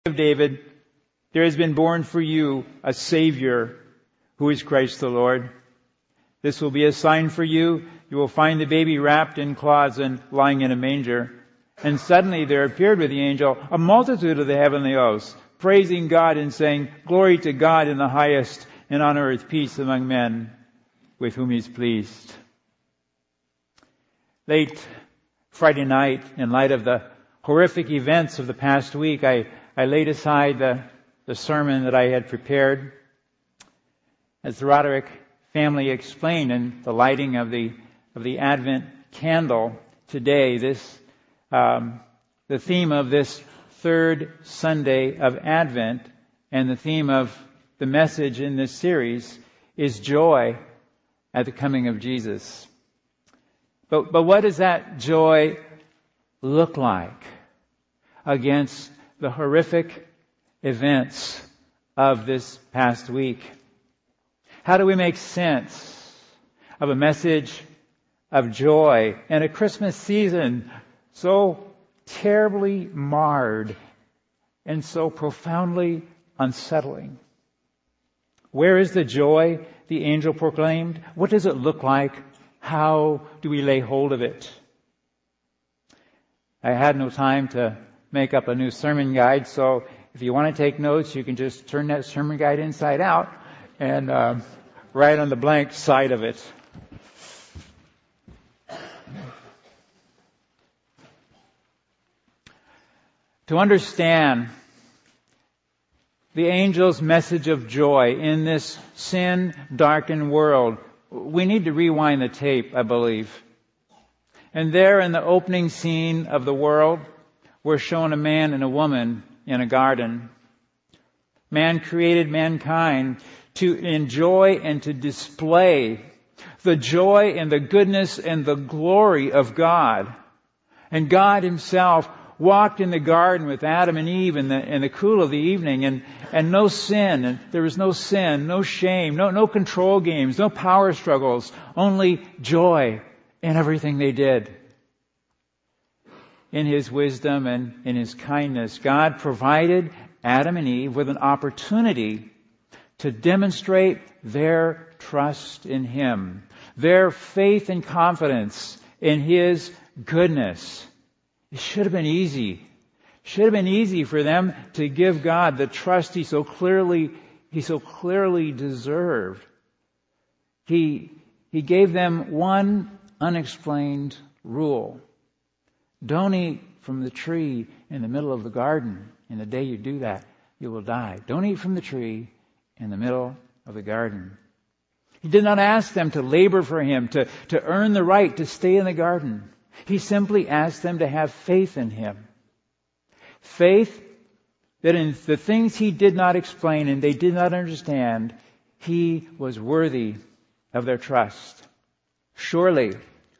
of David, there has been born for you a Savior, who is Christ the Lord. This will be a sign for you. You will find the baby wrapped in cloths and lying in a manger. And suddenly there appeared with the angel a multitude of the heavenly hosts, praising God and saying, Glory to God in the highest, and on earth peace among men with whom He is pleased. Late Friday night, in light of the horrific events of the past week, I laid aside the sermon that I had prepared. As the Roderick family explained in the lighting of the Advent candle today, the theme of this third Sunday of Advent and the theme of the message in this series is joy at the coming of Jesus. But what does that joy look like against the horrific events of this past week? How do we make sense of a message of joy in a Christmas season so terribly marred and so profoundly unsettling? Where is the joy the angel proclaimed? What does it look like? How do we lay hold of it? I had no time to make up a new sermon guide, so if you want to take notes, you can just turn that sermon guide inside out and write on the blank side of it. To understand the angel's message of joy in this sin-darkened world, we need to rewind the tape, I believe. And there in the opening scene of the world, we're shown a man and a woman in a garden. Man created mankind to enjoy and to display the joy and the goodness and the glory of God. And God Himself walked in the garden with Adam and Eve in the cool of the evening, and no sin, and there was no sin, no shame, no control games, no power struggles, only joy in everything they did. In His wisdom and in His kindness, God provided Adam and Eve with an opportunity to demonstrate their trust in Him, their faith and confidence in His goodness. It should have been easy. Should have been easy for them to give God the trust He so clearly deserved. He gave them one unexplained rule. Don't eat from the tree in the middle of the garden. And the day you do that, you will die. Don't eat from the tree in the middle of the garden. He did not ask them to labor for Him, to earn the right to stay in the garden. He simply asked them to have faith in Him. Faith that in the things He did not explain and they did not understand, He was worthy of their trust. Surely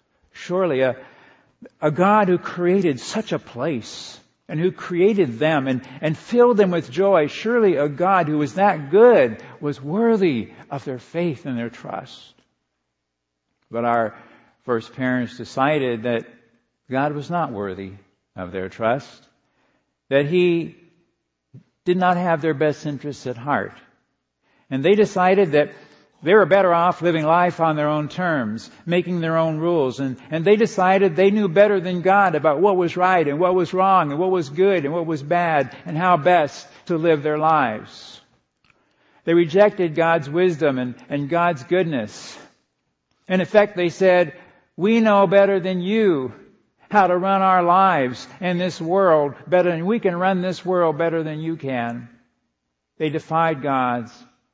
a God who created such a place and who created them and filled them with joy, surely a God who was that good was worthy of their faith and their trust. But our first parents decided that God was not worthy of their trust, that He did not have their best interests at heart. And they decided that they were better off living life on their own terms, making their own rules. And they decided they knew better than God about what was right and what was wrong and what was good and what was bad and how best to live their lives. They rejected God's wisdom and God's goodness. In effect, they said, we know better than you how to run our lives in this world better, and we can run this world better than you can. They defied God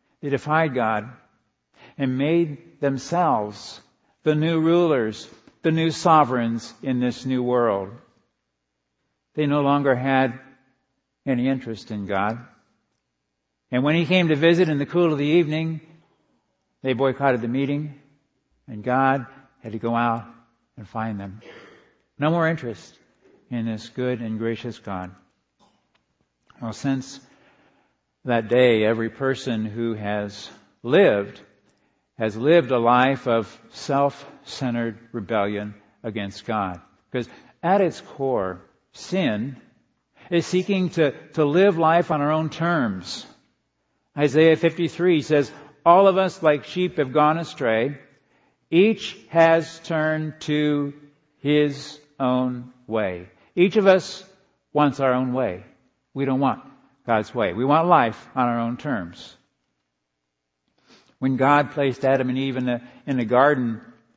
and made themselves the new rulers, the new sovereigns in this new world. They no longer had any interest in God. And when He came to visit in the cool of the evening, they boycotted the meeting, and God had to go out and find them. No more interest in this good and gracious God. Well, since that day, every person who has lived a life of self-centered rebellion against God. Because at its core, sin is seeking to live life on our own terms. Isaiah 53 says, all of us like sheep have gone astray. Each has turned to his own way. Each of us wants our own way. We don't want God's way. We want life on our own terms. When God placed Adam and Eve in the garden,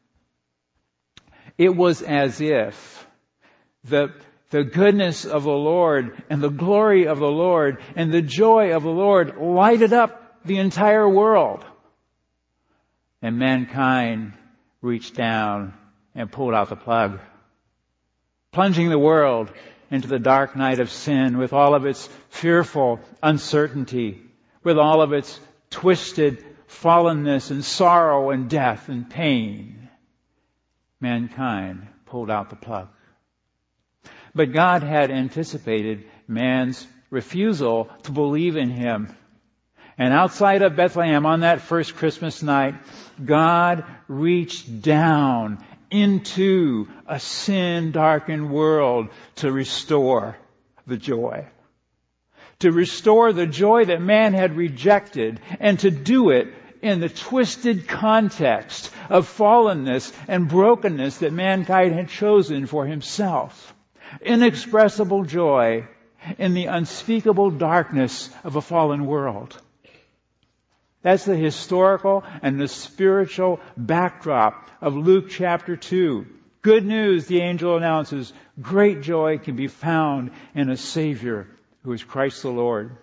it was as if the goodness of the Lord and the glory of the Lord and the joy of the Lord lighted up the entire world. And mankind reached down and pulled out the plug, plunging the world into the dark night of sin with all of its fearful uncertainty, with all of its twisted fallenness and sorrow and death and pain. Mankind pulled out the plug. But God had anticipated man's refusal to believe in Him. And outside of Bethlehem on that first Christmas night, God reached down into a sin-darkened world to restore the joy. To restore the joy that man had rejected, and to do it in the twisted context of fallenness and brokenness that mankind had chosen for himself. Inexpressible joy in the unspeakable darkness of a fallen world. That's the historical and the spiritual backdrop of Luke chapter 2. Good news, the angel announces, great joy can be found in a Savior who is Christ the Lord.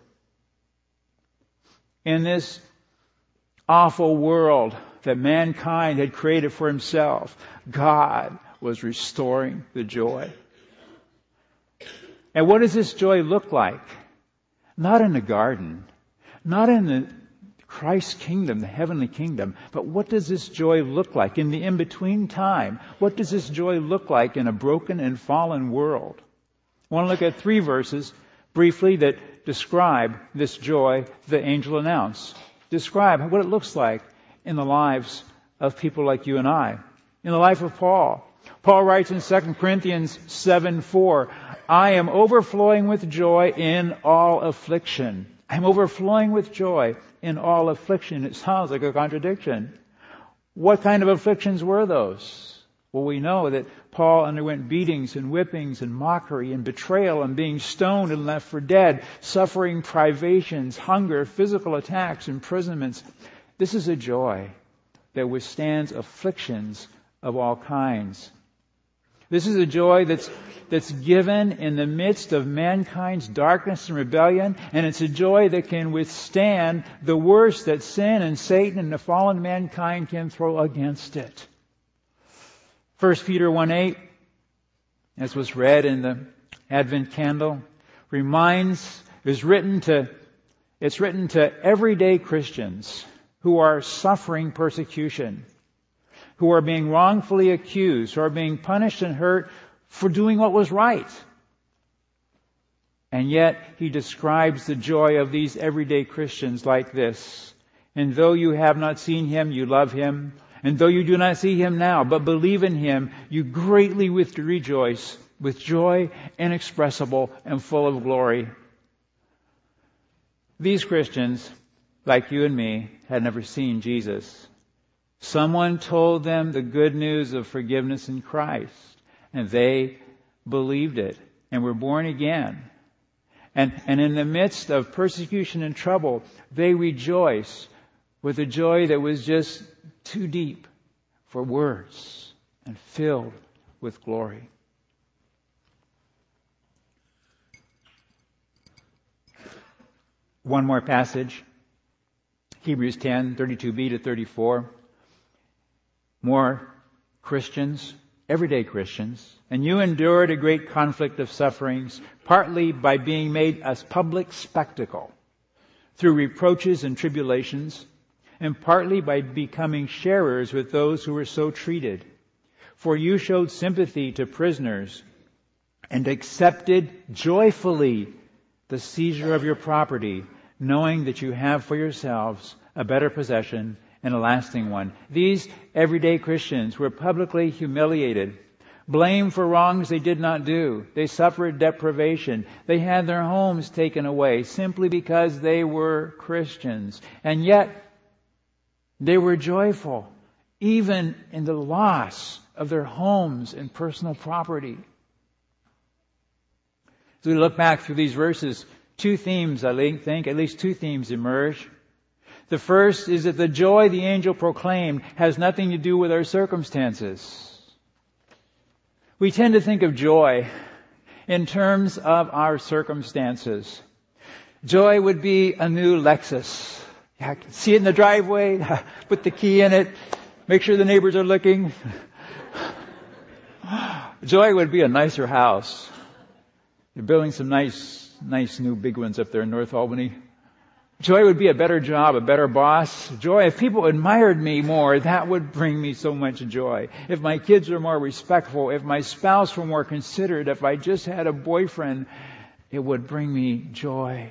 In this awful world that mankind had created for himself, God was restoring the joy. And what does this joy look like? Not in the garden, not in the Christ's kingdom, the heavenly kingdom, but what does this joy look like in the in-between time? What does this joy look like in a broken and fallen world? I want to look at 3 verses briefly that describe this joy the angel announced. Describe what it looks like in the lives of people like you and I. In the life of Paul. Paul writes in 2 Corinthians 7:4, I am overflowing with joy in all affliction. I am overflowing with joy in all affliction. It sounds like a contradiction. What kind of afflictions were those? Well, we know that Paul underwent beatings and whippings and mockery and betrayal and being stoned and left for dead, suffering privations, hunger, physical attacks, imprisonments. This is a joy that withstands afflictions of all kinds. This is a joy that's given in the midst of mankind's darkness and rebellion, and it's a joy that can withstand the worst that sin and Satan and the fallen mankind can throw against it. 1 Peter 1:8, as was read in the Advent candle, it's written to everyday Christians who are suffering persecution, who are being wrongfully accused, who are being punished and hurt for doing what was right. And yet, he describes the joy of these everyday Christians like this. And though you have not seen Him, you love Him. And though you do not see Him now, but believe in Him, you greatly rejoice with joy inexpressible and full of glory. These Christians, like you and me, had never seen Jesus. Someone told them the good news of forgiveness in Christ, and they believed it and were born again. And in the midst of persecution and trouble, they rejoice with a joy that was just too deep for words and filled with glory. One more passage, Hebrews 10, 32b to 34. More Christians, everyday Christians, and you endured a great conflict of sufferings, partly by being made a public spectacle through reproaches and tribulations, and partly by becoming sharers with those who were so treated. For you showed sympathy to prisoners and accepted joyfully the seizure of your property, knowing that you have for yourselves a better possession and a lasting one. These everyday Christians were publicly humiliated, Blame for wrongs they did not do. They suffered deprivation. They had their homes taken away simply because they were Christians. And yet, they were joyful, even in the loss of their homes and personal property. As we look back through these verses, two themes, I think, at least two themes emerge. The first is that the joy the angel proclaimed has nothing to do with our circumstances. We tend to think of joy in terms of our circumstances. Joy would be a new Lexus. I can see it in the driveway, put the key in it, make sure the neighbors are looking. Joy would be a nicer house. They're building some nice new big ones up there in North Albany. Joy would be a better job, a better boss. Joy, if people admired me more, that would bring me so much joy. If my kids were more respectful, if my spouse were more considerate, if I just had a boyfriend, it would bring me joy.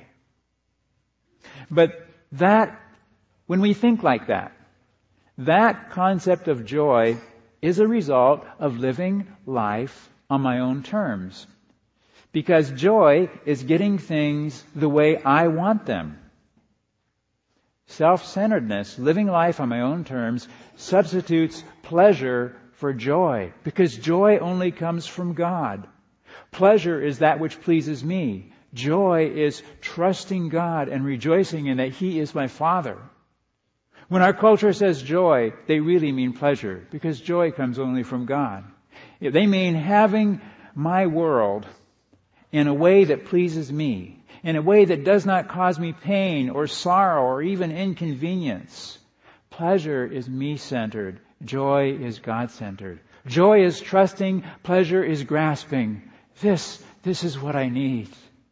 But when we think like that concept of joy is a result of living life on my own terms. Because joy is getting things the way I want them. Self-centeredness, living life on my own terms, substitutes pleasure for joy. Because joy only comes from God. Pleasure is that which pleases me. Joy is trusting God and rejoicing in that He is my Father. When our culture says joy, they really mean pleasure, because joy comes only from God. They mean having my world in a way that pleases me, in a way that does not cause me pain or sorrow or even inconvenience. Pleasure is me-centered. Joy is God-centered. Joy is trusting. Pleasure is grasping. This is what I need.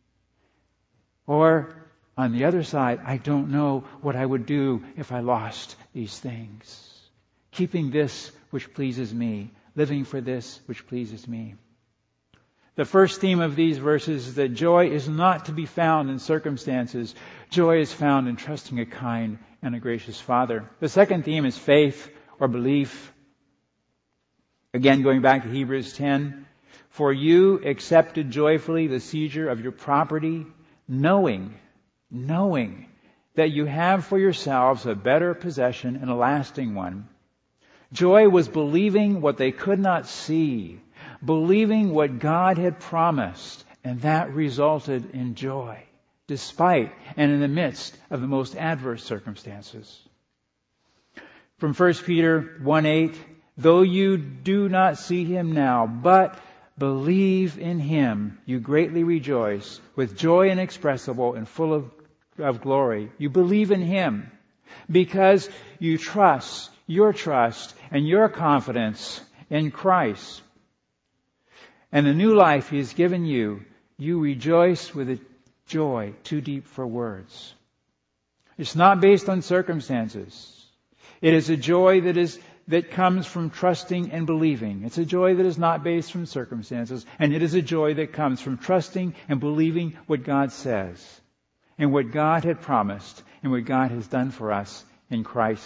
Or, on the other side, I don't know what I would do if I lost these things. Keeping this which pleases me. Living for this which pleases me. The first theme of these verses is that joy is not to be found in circumstances. Joy is found in trusting a kind and a gracious Father. The second theme is faith or belief. Again, going back to Hebrews 10. For you accepted joyfully the seizure of your property, knowing that you have for yourselves a better possession and a lasting one. Joy was believing what they could not see, believing what God had promised, and that resulted in joy, despite and in the midst of the most adverse circumstances. From 1 Peter 1:8, though you do not see Him now, but believe in Him, you greatly rejoice with joy inexpressible and full of glory. You believe in Him because you trust, your trust and your confidence in Christ. And the new life He has given you, you rejoice with a joy too deep for words. It's not based on circumstances. It is a joy that comes from trusting and believing. It's a joy that is not based from circumstances. And it is a joy that comes from trusting and believing what God says and what God had promised and what God has done for us in Christ.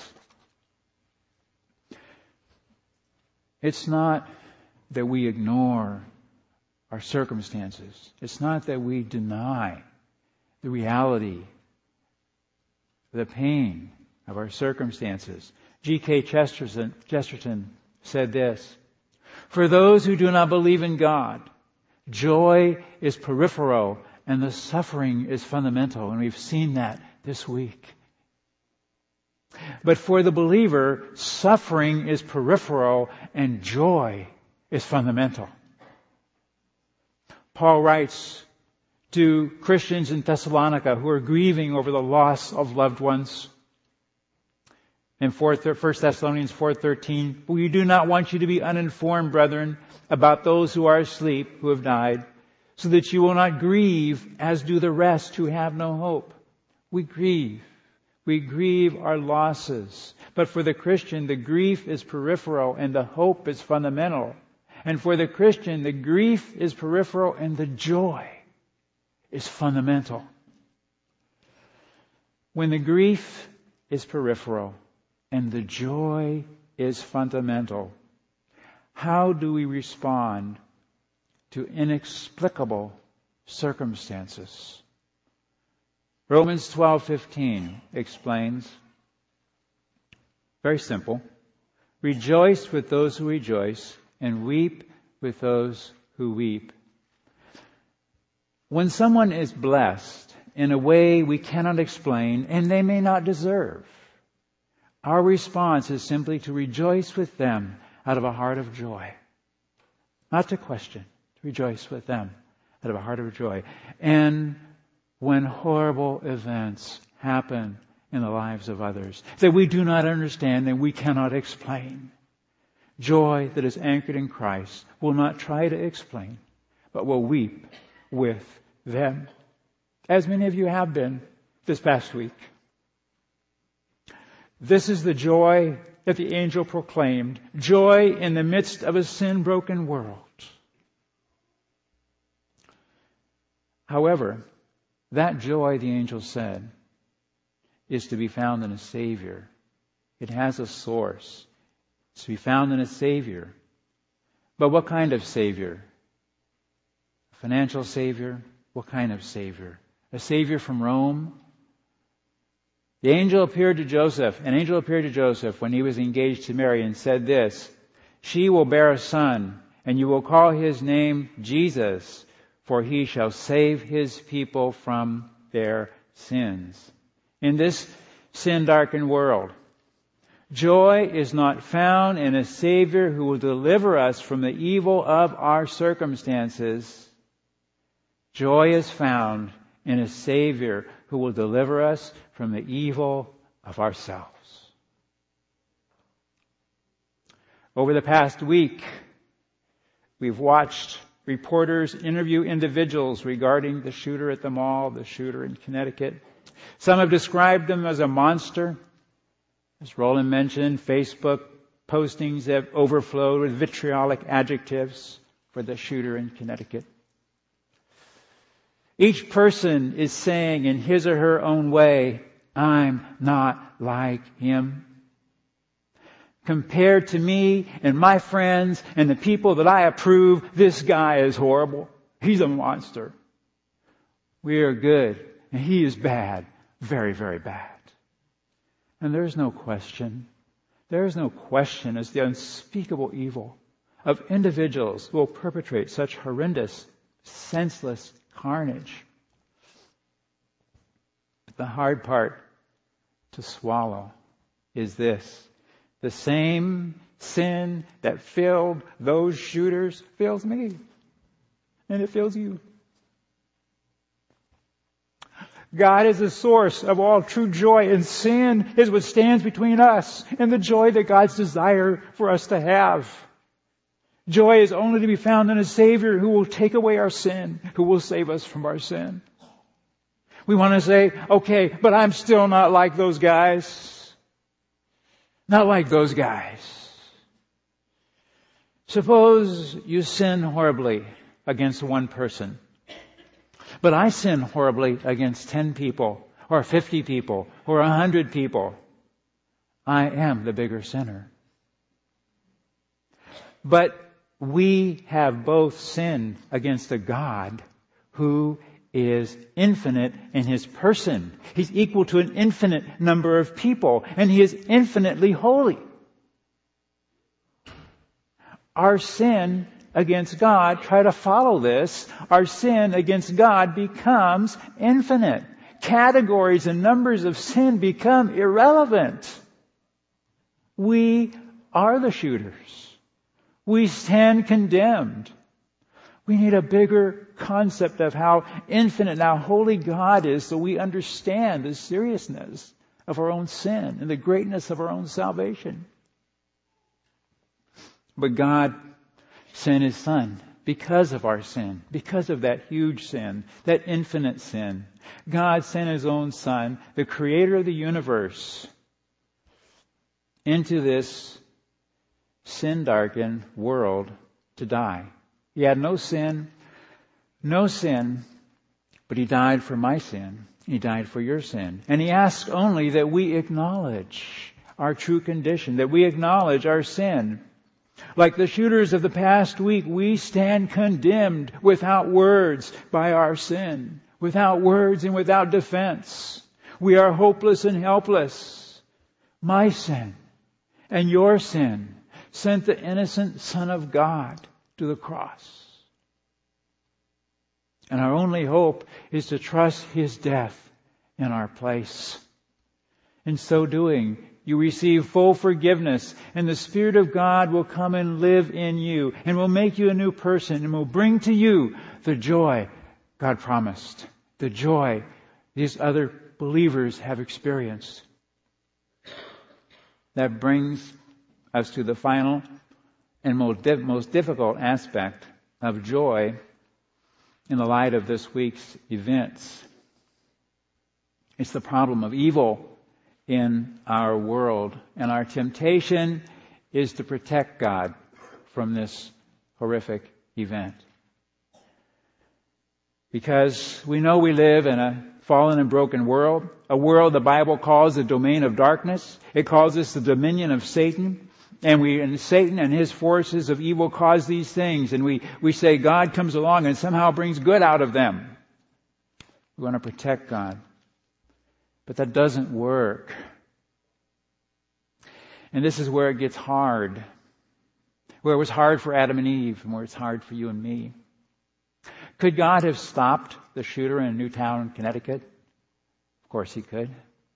It's not that we ignore our circumstances. It's not that we deny the reality, the pain of our circumstances. G.K. Chesterton said this, for those who do not believe in God, joy is peripheral and the suffering is fundamental. And we've seen that this week. But for the believer, suffering is peripheral and joy is fundamental. Paul writes to Christians in Thessalonica who are grieving over the loss of loved ones. In 1 Thessalonians 4:13, we do not want you to be uninformed, brethren, about those who are asleep, who have died, so that you will not grieve as do the rest who have no hope. We grieve. We grieve our losses. But for the Christian, the grief is peripheral and the hope is fundamental. And for the Christian, the grief is peripheral and the joy is fundamental. When the grief is peripheral and the joy is fundamental, How do we respond to inexplicable circumstances? Romans 12:15 explains, very simple, rejoice with those who rejoice and weep with those who weep. When someone is blessed in a way we cannot explain and they may not deserve, our response is simply to rejoice with them out of a heart of joy. Not to question, to rejoice with them out of a heart of joy. And when horrible events happen in the lives of others that we do not understand and we cannot explain, joy that is anchored in Christ will not try to explain, but will weep with them, as many of you have been this past week. This is the joy that the angel proclaimed, joy in the midst of a sin-broken world. However, that joy, the angel said, is to be found in a Savior. It has a source. It's to be found in a Savior. But what kind of Savior? A financial Savior? What kind of Savior? A Savior from Rome? An angel appeared to Joseph when he was engaged to Mary and said this, she will bear a son, and you will call his name Jesus, for he shall save his people from their sins. In this sin-darkened world, joy is not found in a Savior who will deliver us from the evil of our circumstances. Joy is found in a Savior who will deliver us from the evil of ourselves. Over the past week, we've watched reporters interview individuals regarding the shooter at the mall, the shooter in Connecticut. Some have described him as a monster. As Roland mentioned, Facebook postings have overflowed with vitriolic adjectives for the shooter in Connecticut. Each person is saying in his or her own way, I'm not like him. Compared to me and my friends and the people that I approve, this guy is horrible. He's a monster. We are good and he is bad. Very, very bad. And there's no question. There is no question as the unspeakable evil of individuals who will perpetrate such horrendous, senseless carnage. But the hard part to swallow is this. The same sin that filled those shooters fills me. And it fills you. God is the source of all true joy, and sin is what stands between us and the joy that God's desire for us to have. Joy is only to be found in a Savior who will take away our sin, who will save us from our sin. We want to say, okay, but I'm still not like those guys. Not like those guys. Suppose you sin horribly against one person. But I sin horribly against 10 people, or 50 people, or 100 people. I am the bigger sinner. But we have both sinned against a God who is infinite in His person. He's equal to an infinite number of people, and He is infinitely holy. Our sin against God, try to follow this, our sin against God becomes infinite. Categories and numbers of sin become irrelevant. We are the shooters. We stand condemned. We need a bigger concept of how infinite and how holy God is so we understand the seriousness of our own sin and the greatness of our own salvation. But God sent His Son because of our sin, because of that huge sin, that infinite sin. God sent His own Son, the Creator of the universe, into this sin-darkened world to die. He had no sin, but He died for my sin. He died for your sin. And He asks only that we acknowledge our true condition, that we acknowledge our sin. Like the shooters of the past week, we stand condemned without words by our sin, without words and without defense. We are hopeless and helpless. My sin and your sin sent the innocent Son of God to the cross. And our only hope is to trust His death in our place. In so doing, you receive full forgiveness, and the Spirit of God will come and live in you, and will make you a new person, and will bring to you the joy God promised, the joy these other believers have experienced. That brings us to the final and most difficult aspect of joy in the light of this week's events. It's the problem of evil in our world. And our temptation is to protect God from this horrific event. Because we know we live in a fallen and broken world, a world the Bible calls the domain of darkness. It calls us the dominion of Satan. And Satan and his forces of evil cause these things. And we say God comes along and somehow brings good out of them. We want to protect God. But that doesn't work. And this is where it gets hard. Where it was hard for Adam and Eve, and where it's hard for you and me. Could God have stopped the shooter in Newtown, Connecticut? Of course He could.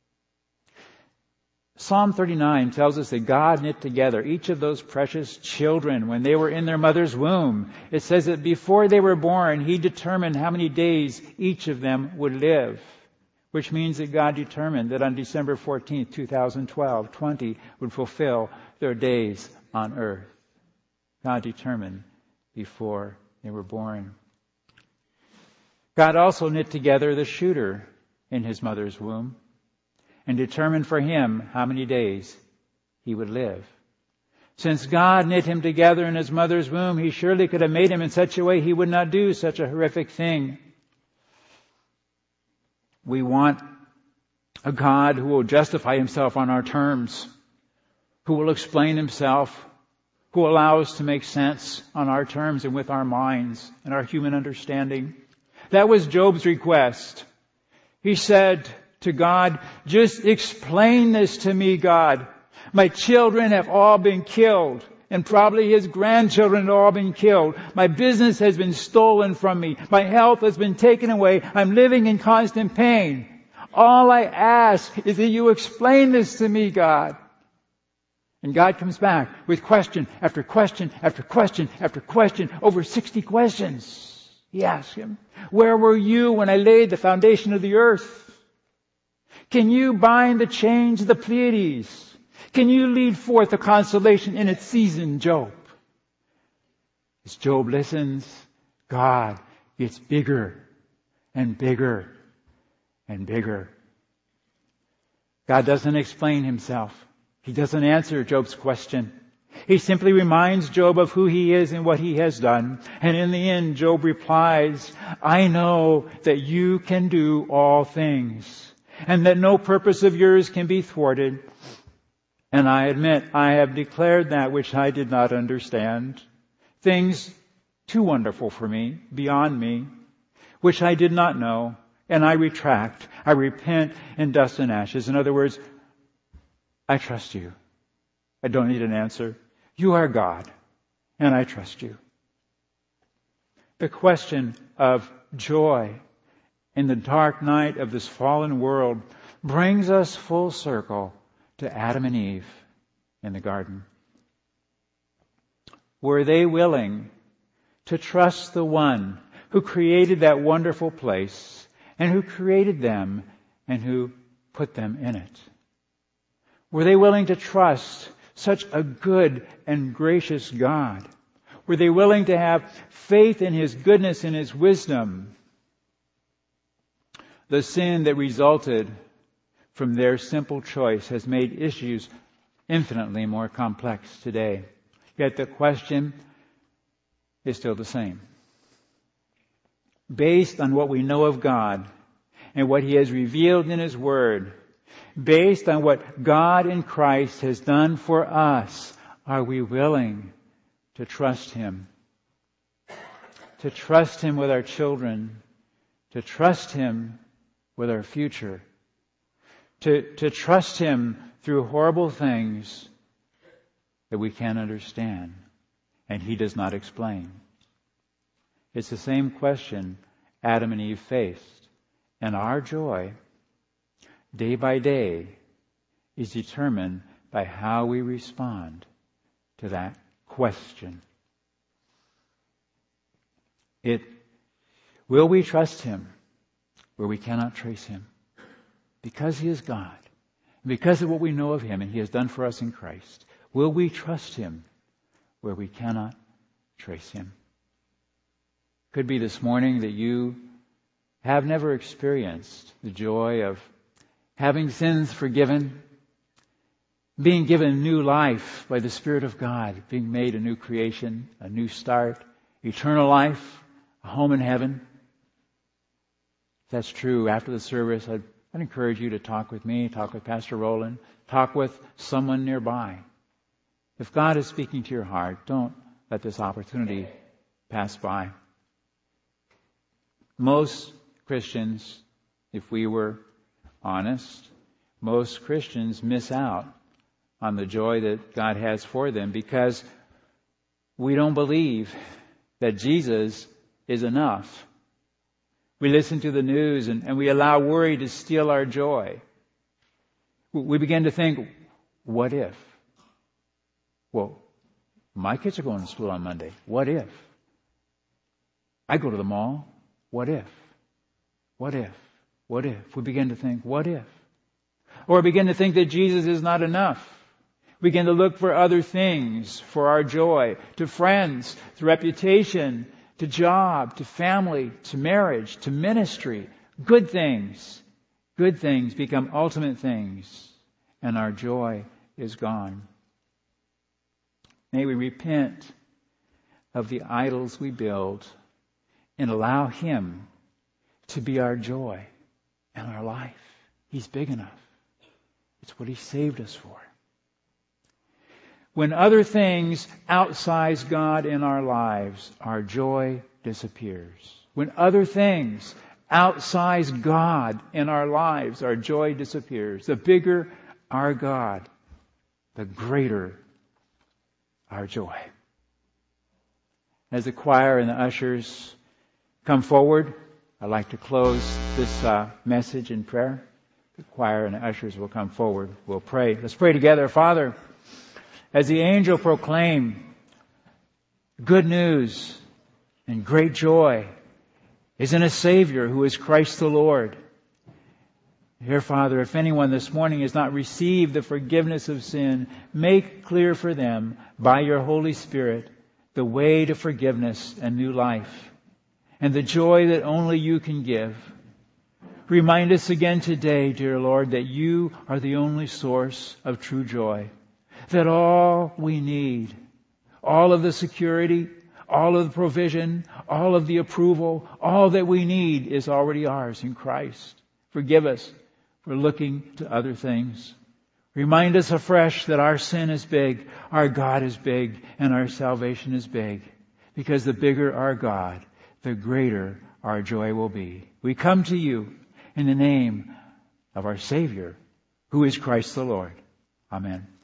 Psalm 39 tells us that God knit together each of those precious children when they were in their mother's womb. It says that before they were born, He determined how many days each of them would live. Which means that God determined that on December 14th, 2012, 20 would fulfill their days on earth. God determined before they were born. God also knit together the shooter in his mother's womb and determined for him how many days he would live. Since God knit him together in his mother's womb, He surely could have made him in such a way he would not do such a horrific thing. We want a God who will justify Himself on our terms, who will explain Himself, who will allow us to make sense on our terms and with our minds and our human understanding. That was Job's request. He said to God, just explain this to me, God. My children have all been killed, and probably his grandchildren have all been killed. My business has been stolen from me. My health has been taken away. I'm living in constant pain. All I ask is that you explain this to me, God. And God comes back with question after question after question after question, over 60 questions. He asks him, where were you when I laid the foundation of the earth? Can you bind the chains of the Pleiades? Can you lead forth a constellation in its season, Job? As Job listens, God gets bigger and bigger and bigger. God doesn't explain Himself. He doesn't answer Job's question. He simply reminds Job of who he is and what he has done. And in the end, Job replies, I know that you can do all things, and that no purpose of yours can be thwarted. And I admit I have declared that which I did not understand, things too wonderful for me, beyond me, which I did not know, and I retract, I repent in dust and ashes. In other words, I trust you. I don't need an answer. You are God, and I trust you. The question of joy in the dark night of this fallen world brings us full circle to Adam and Eve in the garden. Were they willing to trust the one who created that wonderful place and who created them and who put them in it? Were they willing to trust such a good and gracious God? Were they willing to have faith in His goodness and His wisdom? The sin that resulted from their simple choice has made issues infinitely more complex today. Yet the question is still the same. Based on what we know of God and what He has revealed in His Word, based on what God in Christ has done for us, are we willing to trust Him. To trust Him with our children. To trust Him with our future. To trust Him through horrible things that we can't understand and He does not explain. It's the same question Adam and Eve faced. And our joy, day by day, is determined by how we respond to that question. Will we trust Him where we cannot trace Him? Because He is God, because of what we know of Him and He has done for us in Christ, will we trust Him where we cannot trace Him? Could be this morning that you have never experienced the joy of having sins forgiven, being given new life by the Spirit of God, being made a new creation, a new start, eternal life, a home in heaven. If that's true, after the service, I'd encourage you to talk with me, talk with Pastor Roland, talk with someone nearby. If God is speaking to your heart, don't let this opportunity pass by. Most Christians, if we were honest, most Christians miss out on the joy that God has for them because we don't believe that Jesus is enough. We listen to the news and we allow worry to steal our joy. We begin to think, what if? Well, my kids are going to school on Monday. What if? I go to the mall. What if? What if? What if? We begin to think, what if? Or begin to think that Jesus is not enough. We begin to look for other things for our joy, to friends, to reputation, to job, to family, to marriage, to ministry. Good things. Good things become ultimate things, and our joy is gone. May we repent of the idols we build and allow Him to be our joy and our life. He's big enough. It's what He saved us for. When other things outsize God in our lives, our joy disappears. When other things outsize God in our lives, our joy disappears. The bigger our God, the greater our joy. As the choir and the ushers come forward, I'd like to close this message in prayer. The choir and the ushers will come forward. We'll pray. Let's pray together. Father, as the angel proclaimed good news and great joy is in a Savior who is Christ the Lord. Dear Father, if anyone this morning has not received the forgiveness of sin, make clear for them by your Holy Spirit the way to forgiveness and new life and the joy that only you can give. Remind us again today, dear Lord, that you are the only source of true joy. That all we need, all of the security, all of the provision, all of the approval, all that we need is already ours in Christ. Forgive us for looking to other things. Remind us afresh that our sin is big, our God is big, and our salvation is big. Because the bigger our God, the greater our joy will be. We come to you in the name of our Savior, who is Christ the Lord. Amen.